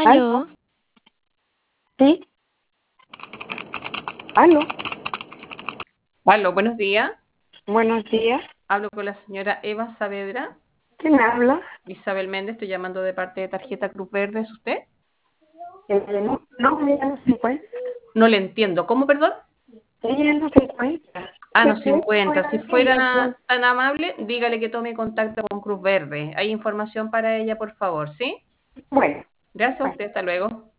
¿Aló? Aló, ¿Sí? ¿Aló? Aló, buenos días. Buenos días. Hablo con la señora Eva Saavedra. ¿Quién habla? Isabel Méndez, estoy llamando de parte de Tarjeta Cruz Verde. ¿Es usted? No, ella no se encuentra. No le entiendo. ¿Cómo, perdón? Ella no se encuentra. Ah, no se ¿Qué encuentra. Si fuera de ella? fuera tan amable, dígale que tome contacto con Cruz Verde. Hay información para ella, por favor, ¿sí? Bueno, Gracias a bueno. usted. Hasta luego.